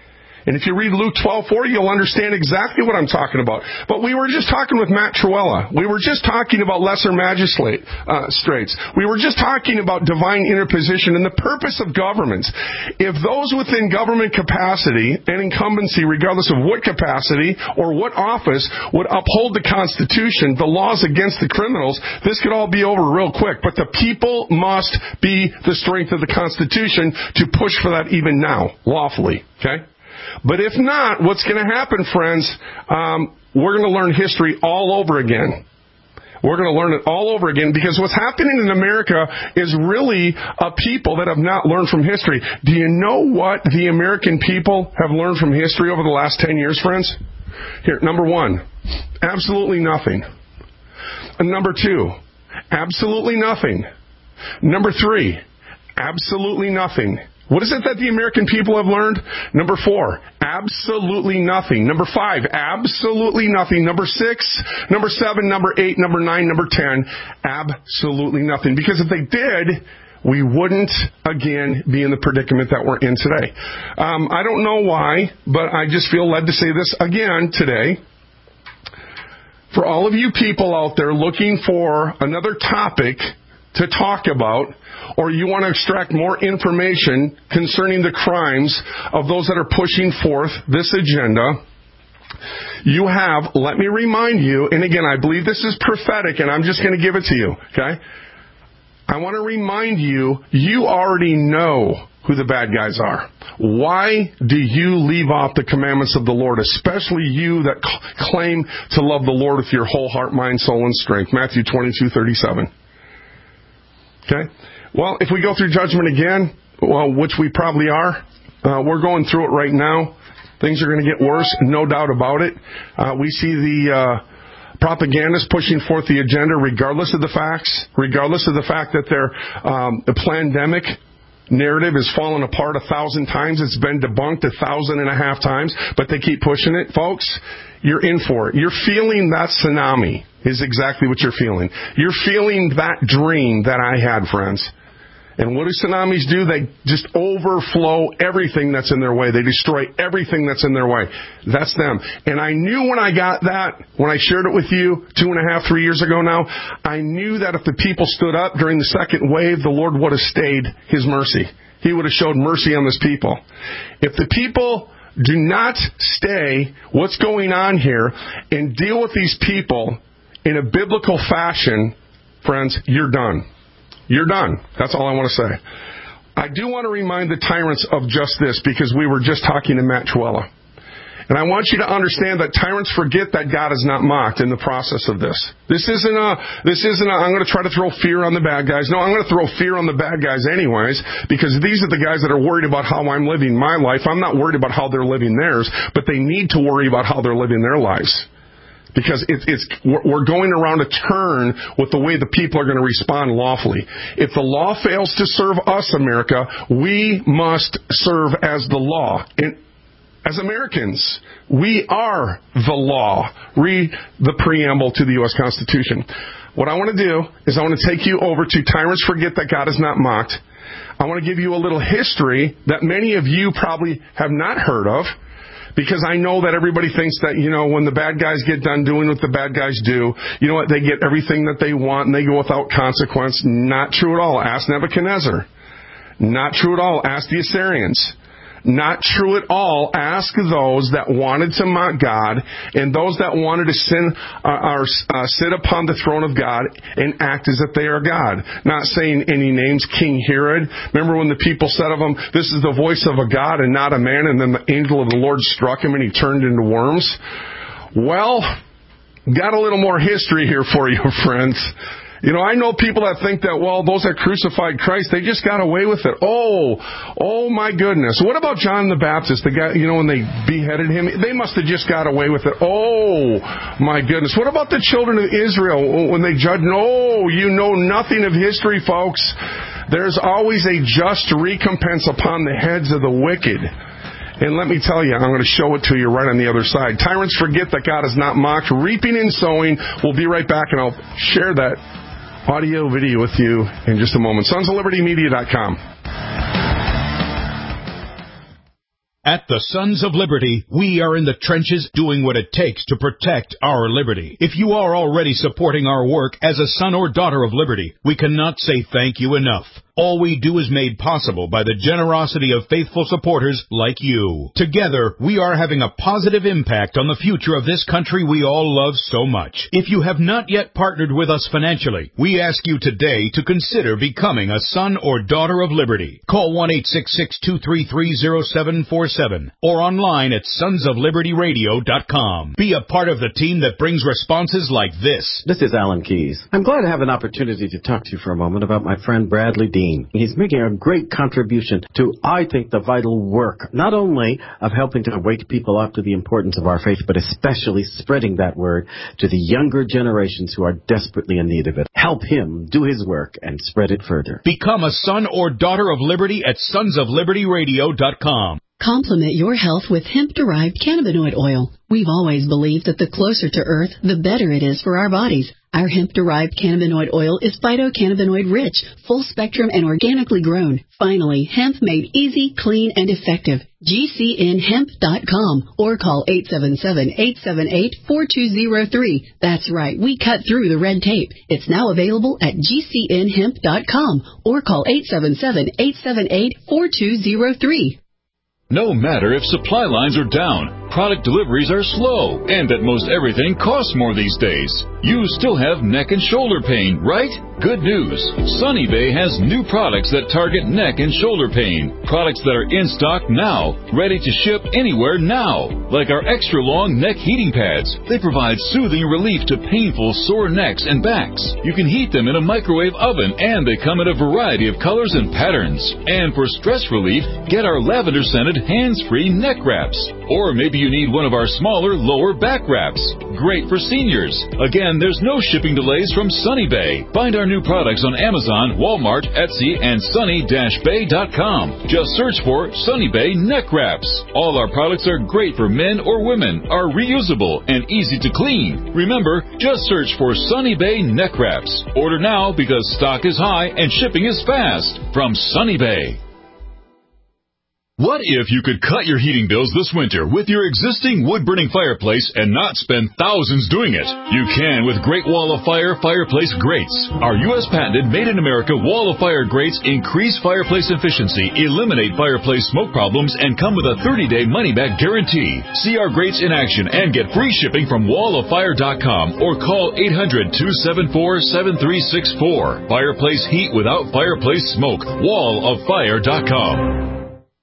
And if you read Luke twelve four, you'll understand exactly what I'm talking about. But we were just talking with Matt Trewhella. We were just talking about lesser magistrate uh, straits. We were just talking about divine interposition and the purpose of governments. If those within government capacity and incumbency, regardless of what capacity or what office, would uphold the Constitution, the laws against the criminals, this could all be over real quick. But the people must be the strength of the Constitution to push for that even now, lawfully. Okay? But if not, what's going to happen, friends, um, we're going to learn history all over again. We're going to learn it all over again, because what's happening in America is really a people that have not learned from history. Do you know what the American people have learned from history over the last ten years, friends? Here, number one, absolutely nothing. And number two, absolutely nothing. Number three, absolutely nothing. What is it that the American people have learned? Number four, absolutely nothing. Number five, absolutely nothing. Number six, number seven, number eight, number nine, number ten, absolutely nothing. Because if they did, we wouldn't, again, be in the predicament that we're in today. Um, I don't know why, but I just feel led to say this again today. For all of you people out there looking for another topic to talk about, or you want to extract more information concerning the crimes of those that are pushing forth this agenda, you have, let me remind you, and again, I believe this is prophetic, and I'm just going to give it to you, okay? I want to remind you, you already know who the bad guys are. Why do you leave off the commandments of the Lord, especially you that c- claim to love the Lord with your whole heart, mind, soul, and strength? Matthew twenty-two thirty-seven. Okay? Well, if we go through judgment again, well, which we probably are, uh, we're going through it right now. Things are going to get worse, no doubt about it. Uh, we see the uh, propagandists pushing forth the agenda regardless of the facts, regardless of the fact that their um, the pandemic narrative has fallen apart a thousand times. It's been debunked a thousand and a half times, but they keep pushing it. Folks, you're in for it. You're feeling that tsunami is exactly what you're feeling. You're feeling that dream that I had, friends. And what do tsunamis do? They just overflow everything that's in their way. They destroy everything that's in their way. That's them. And I knew when I got that, when I shared it with you two and a half, three years ago now, I knew that if the people stood up during the second wave, the Lord would have stayed His mercy. He would have showed mercy on His people. If the people do not stay what's going on here and deal with these people in a biblical fashion, friends, you're done. You're done. That's all I want to say. I do want to remind the tyrants of just this, because we were just talking to Matt Trewhella. And I want you to understand that tyrants forget that God is not mocked in the process of this. This isn't a, this isn't a, I'm going to try to throw fear on the bad guys. No, I'm going to throw fear on the bad guys anyways, because these are the guys that are worried about how I'm living my life. I'm not worried about how they're living theirs, but they need to worry about how they're living their lives. Because it's, it's, we're going around a turn with the way the people are going to respond lawfully. If the law fails to serve us, America, we must serve as the law. And as Americans, we are the law. Read the preamble to the U S Constitution. What I want to do is I want to take you over to Tyrants Forget That God Is Not Mocked. I want to give you a little history that many of you probably have not heard of. Because I know that everybody thinks that, you know, when the bad guys get done doing what the bad guys do, you know what, they get everything that they want and they go without consequence. Not true at all. Ask Nebuchadnezzar. Not true at all. Ask the Assyrians. Not true at all. Ask those that wanted to mock God and those that wanted to sin, uh, or, uh, sit upon the throne of God and act as if they are God. Not saying any names. King Herod. Remember when the people said of him, this is the voice of a God and not a man, and then the angel of the Lord struck him and he turned into worms? Well, got a little more history here for you, friends. You know, I know people that think that, well, those that crucified Christ, they just got away with it. Oh, oh my goodness. What about John the Baptist, the guy, you know, when they beheaded him? They must have just got away with it. Oh my goodness. What about the children of Israel when they judged? No, you know nothing of history, folks. There's always a just recompense upon the heads of the wicked. And let me tell you, I'm going to show it to you right on the other side. Tyrants forget that God is not mocked. Reaping and sowing. We'll be right back, and I'll share that audio video with you in just a moment. Sons of Liberty Media dot com. At the Sons of Liberty, we are in the trenches doing what it takes to protect our liberty. If you are already supporting our work as a son or daughter of liberty, we cannot say thank you enough. All we do is made possible by the generosity of faithful supporters like you. Together, we are having a positive impact on the future of this country we all love so much. If you have not yet partnered with us financially, we ask you today to consider becoming a son or daughter of liberty. Call one eight six six, two three three, zero seven four seven or online at sons of liberty radio dot com. Be a part of the team that brings responses like this. This is Alan Keyes. I'm glad to have an opportunity to talk to you for a moment about my friend Bradley Dean. He's making a great contribution to, I think, the vital work, not only of helping to wake people up to the importance of our faith, but especially spreading that word to the younger generations who are desperately in need of it. Help him do his work and spread it further. Become a son or daughter of liberty at sons of liberty radio dot com. Complement your health with hemp-derived cannabinoid oil. We've always believed that the closer to Earth, the better it is for our bodies. Our hemp-derived cannabinoid oil is phytocannabinoid-rich, full-spectrum, and organically grown. Finally, hemp made easy, clean, and effective. G C N hemp dot com or call eight seven seven, eight seven eight, four two zero three. That's right, we cut through the red tape. It's now available at G C N hemp dot com or call eight seven seven, eight seven eight, four two zero three. No matter if supply lines are down, product deliveries are slow, and that most everything costs more these days, you still have neck and shoulder pain, right? Good news. Sunny Bay has new products that target neck and shoulder pain. Products that are in stock now, ready to ship anywhere now. Like our extra long neck heating pads. They provide soothing relief to painful sore necks and backs. You can heat them in a microwave oven, and they come in a variety of colors and patterns. And for stress relief, get our lavender scented hands-free neck wraps. Or maybe you need one of our smaller lower back wraps. Great for seniors. Again, there's no shipping delays from Sunny Bay. Find our new products on Amazon, Walmart, Etsy, and sunny dash bay dot com. Just search for Sunny Bay neck wraps. All our products are great for men or women, are reusable, and easy to clean. Remember, just search for Sunny Bay neck wraps. Order now because stock is high and shipping is fast. From Sunny Bay. What if you could cut your heating bills this winter with your existing wood-burning fireplace and not spend thousands doing it? You can with Great Wall of Fire fireplace grates. Our U S patented made-in-America Wall of Fire grates increase fireplace efficiency, eliminate fireplace smoke problems, and come with a thirty-day money-back guarantee. See our grates in action and get free shipping from wall of fire dot com or call eight hundred, two seven four, seven three six four. Fireplace heat without fireplace smoke. wall of fire dot com.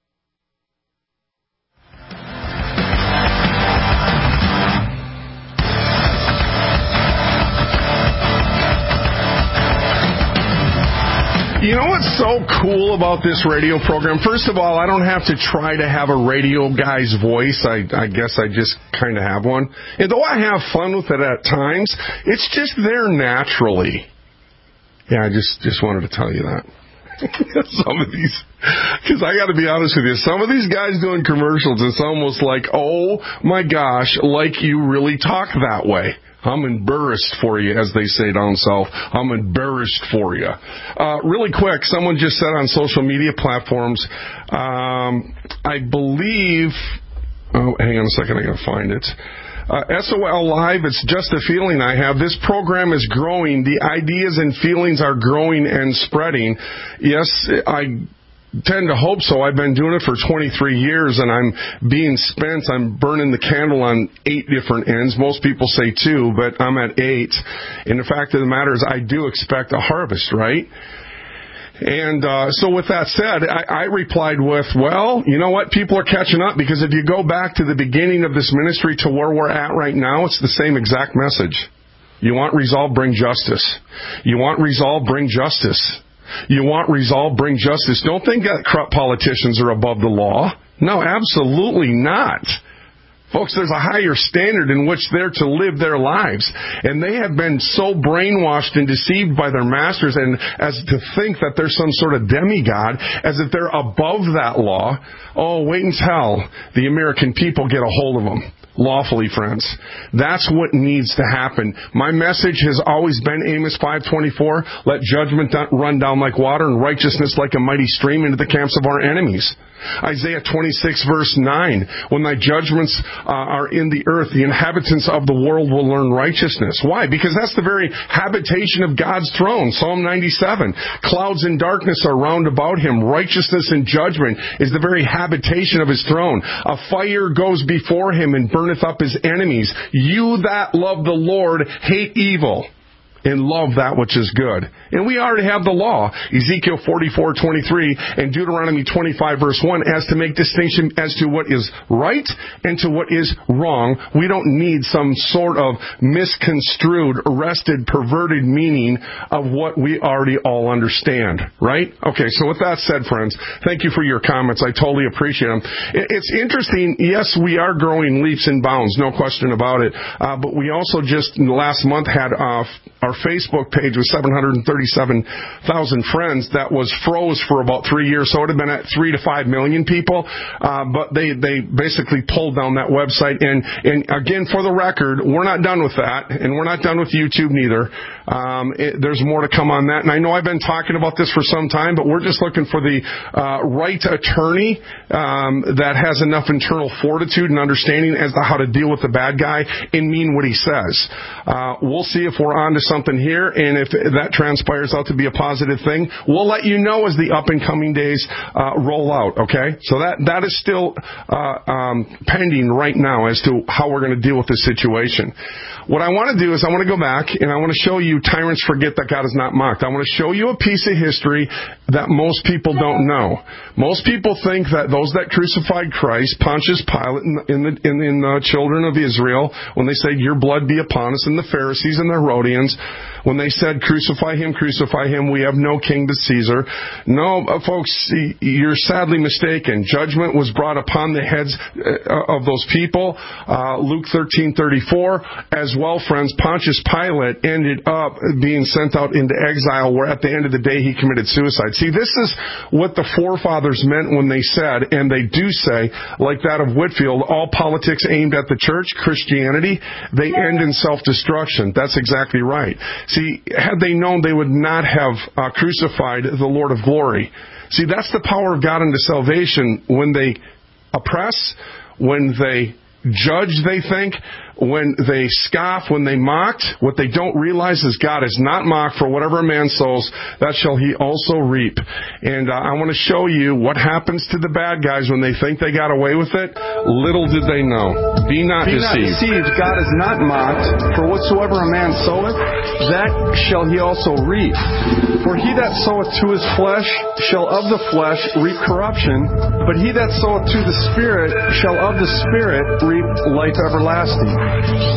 You know what's so cool about this radio program? First of all, I don't have to try to have a radio guy's voice. I, I guess I just kind of have one. And though I have fun with it at times, it's just there naturally. Yeah, I just, just wanted to tell you that. Some of these, because I got to be honest with you, some of these guys doing commercials, it's almost like, oh my gosh, like you really talk that way. I'm embarrassed for you, as they say down south. I'm embarrassed for you. Uh, really quick, someone just said on social media platforms, um, I believe, oh, hang on a second, I got to find it. Uh, S O L Live, it's just a feeling I have. This program is growing. The ideas and feelings are growing and spreading. Yes, I tend to hope so. I've been doing it for twenty-three years, and I'm being spent. I'm burning the candle on eight different ends. Most people say two, but I'm at eight. And the fact of the matter is I do expect a harvest, right? And uh, so with that said, I, I replied with, well, you know what? People are catching up, because if you go back to the beginning of this ministry to where we're at right now, it's the same exact message. You want resolve, bring justice. You want resolve, bring justice. You want resolve, bring justice. Don't think that corrupt politicians are above the law. No, absolutely not. Folks, there's a higher standard in which they're to live their lives. And they have been so brainwashed and deceived by their masters, and as to think that they're some sort of demigod, as if they're above that law. Oh, wait until the American people get a hold of them. Lawfully, friends. That's what needs to happen. My message has always been Amos five twenty-four, let judgment run down like water and righteousness like a mighty stream into the camps of our enemies. Isaiah twenty-six, verse nine, when thy judgments uh, are in the earth, the inhabitants of the world will learn righteousness. Why? Because that's the very habitation of God's throne. Psalm ninety-seven, clouds and darkness are round about him. Righteousness and judgment is the very habitation of his throne. A fire goes before him and burneth up his enemies. You that love the Lord hate evil and love that which is good. And we already have the law, Ezekiel forty-four twenty-three and Deuteronomy twenty-five, verse one, as to make distinction as to what is right and to what is wrong. We don't need some sort of misconstrued, arrested, perverted meaning of what we already all understand, right? Okay, so with that said, friends, thank you for your comments. I totally appreciate them. It's interesting. Yes, we are growing leaps and bounds, no question about it. Uh, but we also just last month had uh, our Facebook page with seven hundred thirty-seven thousand friends that was froze for about three years. So it would have been at three to five million people. Uh, but they, they basically pulled down that website. And, and again, for the record, we're not done with that. And we're not done with YouTube neither. Um, it, there's more to come on that. And I know I've been talking about this for some time, but we're just looking for the uh, right attorney um, that has enough internal fortitude and understanding as to how to deal with the bad guy and mean what he says. Uh, we'll see if we're on to something here, and if that transpires out to be a positive thing, we'll let you know as the up and coming days uh, roll out, okay? So that that is still uh, um, pending right now as to how we're going to deal with this situation. What I want to do is I want to go back and I want to show you tyrants forget that God is not mocked. I want to show you a piece of history that most people don't know. Most people think that those that crucified Christ, Pontius Pilate and in the, in, in the children of Israel, when they said, your blood be upon us, and the Pharisees and the Herodians, when they said, crucify him, crucify him, we have no king but Caesar. No, uh, folks, you're sadly mistaken. Judgment was brought upon the heads uh, of those people. Uh, Luke thirteen thirty-four, as well, friends, Pontius Pilate ended up being sent out into exile, where at the end of the day he committed suicide. See, this is what the forefathers meant when they said, and they do say, like that of Whitefield, all politics aimed at the church, Christianity, they end in self-destruction. That's exactly right. See, had they known, they would not have uh, crucified the Lord of glory. See, that's the power of God unto salvation. When they oppress, when they judge, they think, when they scoff, when they mocked, what they don't realize is God is not mocked. For whatever a man sows, that shall he also reap. And uh, I want to show you what happens to the bad guys when they think they got away with it. Little did they know. Be not Be deceived. Not deceived. God is not mocked. For whatsoever a man soweth, that shall he also reap. For he that soweth to his flesh shall of the flesh reap corruption, but he that soweth to the Spirit shall of the Spirit reap life everlasting.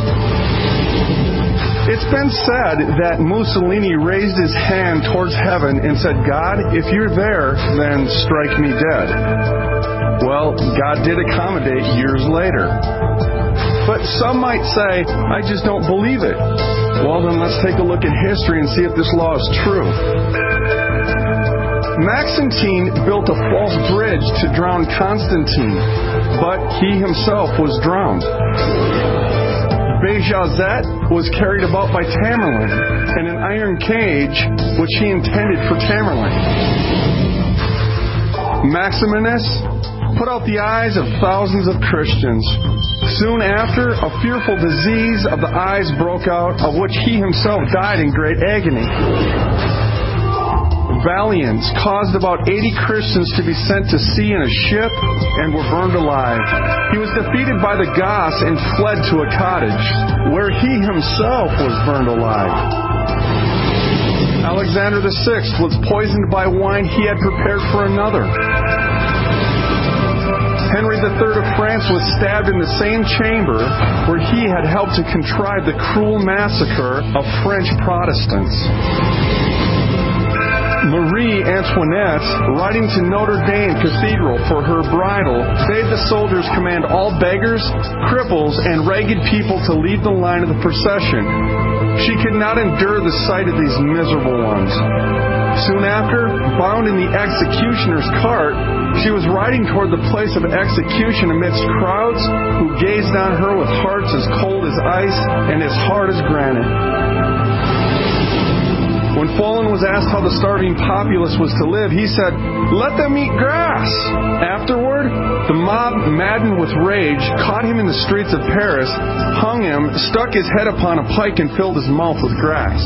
It's been said that Mussolini raised his hand towards heaven and said, God, if you're there, then strike me dead. Well, God did accommodate years later. But some might say, I just don't believe it. Well, then let's take a look at history and see if this law is true. Maxentine built a false bridge to drown Constantine, but he himself was drowned. Bajazet was carried about by Tamerlane in an iron cage which he intended for Tamerlane. Maximinus put out the eyes of thousands of Christians. Soon after, a fearful disease of the eyes broke out, of which he himself died in great agony. Valiants caused about eighty Christians to be sent to sea in a ship and were burned alive. He was defeated by the Goths and fled to a cottage, where he himself was burned alive. Alexander the Sixth was poisoned by wine he had prepared for another. Henry the Third of France was stabbed in the same chamber where he had helped to contrive the cruel massacre of French Protestants. Marie Antoinette, riding to Notre Dame Cathedral for her bridal, bade the soldiers command all beggars, cripples, and ragged people to leave the line of the procession. She could not endure the sight of these miserable ones. Soon after, bound in the executioner's cart, she was riding toward the place of execution amidst crowds who gazed on her with hearts as cold as ice and as hard as granite. When Follen was asked how the starving populace was to live, he said, let them eat grass. Afterward, The mob, maddened with rage, caught him in the streets of Paris, hung him, stuck his head upon a pike, and filled his mouth with grass.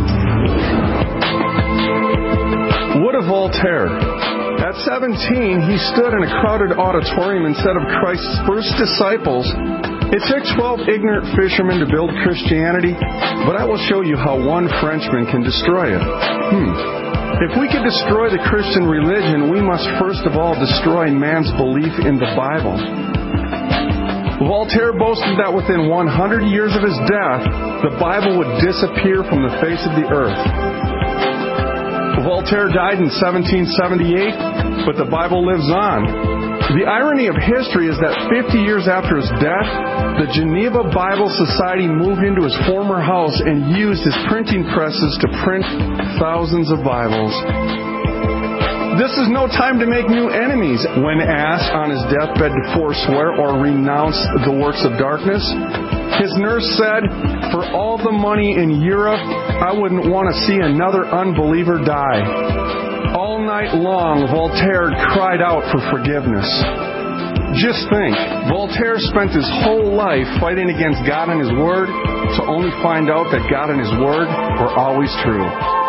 What of Voltaire? At seventeen, he stood in a crowded auditorium and said of Christ's first disciples, "It took twelve ignorant fishermen to build Christianity, but I will show you how one Frenchman can destroy it." Hmm. If we could destroy the Christian religion, we must first of all destroy man's belief in the Bible. Voltaire boasted that within one hundred years of his death, the Bible would disappear from the face of the earth. Voltaire died in seventeen seventy-eight, but the Bible lives on. The irony of history is that fifty years after his death, the Geneva Bible Society moved into his former house and used his printing presses to print thousands of Bibles. This is no time to make new enemies. When asked on his deathbed to forswear or renounce the works of darkness, his nurse said, "For all the money in Europe, I wouldn't want to see another unbeliever die." All night long, Voltaire cried out for forgiveness. Just think, Voltaire spent his whole life fighting against God and His Word to only find out that God and His Word were always true.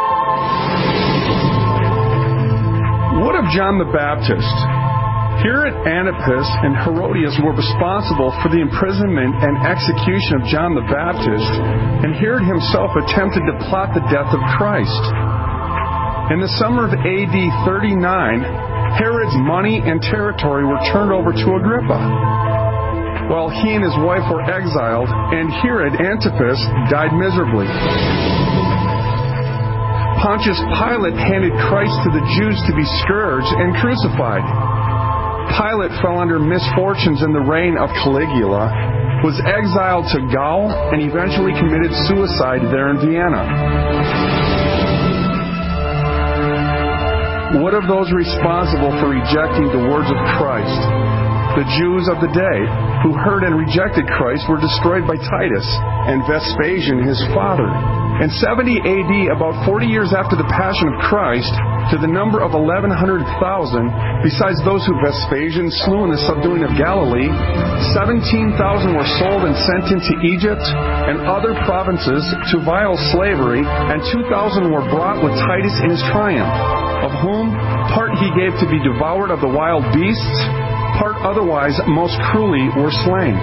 What of John the Baptist? Herod Antipas and Herodias were responsible for the imprisonment and execution of John the Baptist, and Herod himself attempted to plot the death of Christ. In the summer of A D thirty-nine, Herod's money and territory were turned over to Agrippa, while he and his wife were exiled, and Herod Antipas died miserably. Pontius Pilate handed Christ to the Jews to be scourged and crucified. Pilate fell under misfortunes in the reign of Caligula, was exiled to Gaul, and eventually committed suicide there in Vienna. What of those responsible for rejecting the words of Christ? The Jews of the day who heard and rejected Christ were destroyed by Titus and Vespasian, his father. In seventy A D, about forty years after the Passion of Christ, to the number of eleven hundred thousand, besides those who Vespasian slew in the subduing of Galilee, seventeen thousand were sold and sent into Egypt and other provinces to vile slavery, and two thousand were brought with Titus in his triumph, of whom part he gave to be devoured of the wild beasts, part otherwise most cruelly were slain.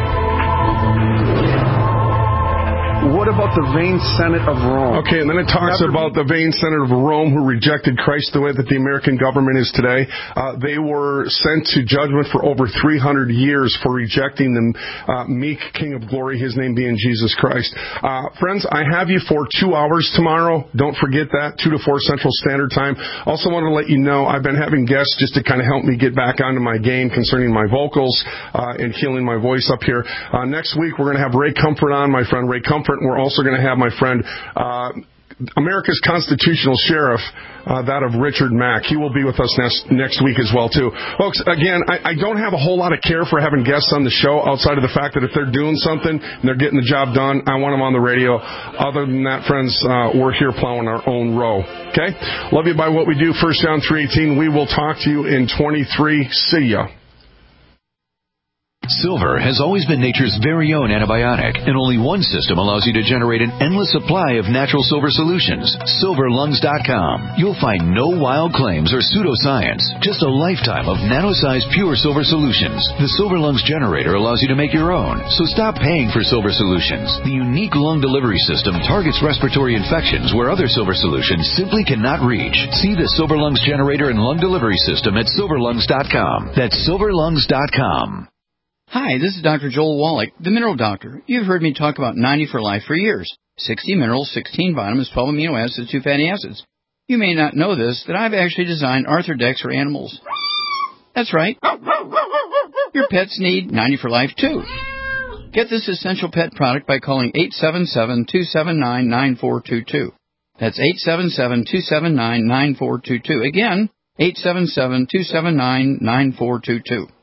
What about the vain Senate of Rome? Okay, and then it talks Never about the vain Senate of Rome who rejected Christ the way that the American government is today. Uh, they were sent to judgment for over three hundred years for rejecting the uh, meek King of Glory, His name being Jesus Christ. Uh, friends, I have you for two hours tomorrow. Don't forget that, two to four Central Standard Time. Also want to let you know I've been having guests just to kind of help me get back onto my game concerning my vocals uh, and healing my voice up here. Uh, next week, we're going to have Ray Comfort on, my friend Ray Comfort. We're also going to have my friend, uh, America's constitutional sheriff, uh, that of Richard Mack. He will be with us next, next week as well, too. Folks, again, I, I don't have a whole lot of care for having guests on the show outside of the fact that if they're doing something and they're getting the job done, I want them on the radio. Other than that, friends, uh, we're here plowing our own row. Okay? Love you by what we do. First John three eighteen. We will talk to you in twenty-three. See ya. Silver has always been nature's very own antibiotic, and only one system allows you to generate an endless supply of natural silver solutions. silver lungs dot com. You'll find no wild claims or pseudoscience, just a lifetime of nano-sized pure silver solutions. The Silver Lungs generator allows you to make your own, so stop paying for silver solutions. The unique lung delivery system targets respiratory infections where other silver solutions simply cannot reach. See the Silver Lungs generator and lung delivery system at silver lungs dot com. That's silver lungs dot com. Hi, this is Doctor Joel Wallach, the Mineral Doctor. You've heard me talk about ninety for Life for years. sixty minerals, sixteen vitamins, twelve amino acids, two fatty acids. You may not know this, that I've actually designed Arthrodex for animals. That's right. Your pets need ninety for Life too. Get this essential pet product by calling eight seven seven, two seven nine, nine four two two. That's eight seven seven, two seven nine, nine four two two. Again, eight seven seven, two seven nine, nine four two two.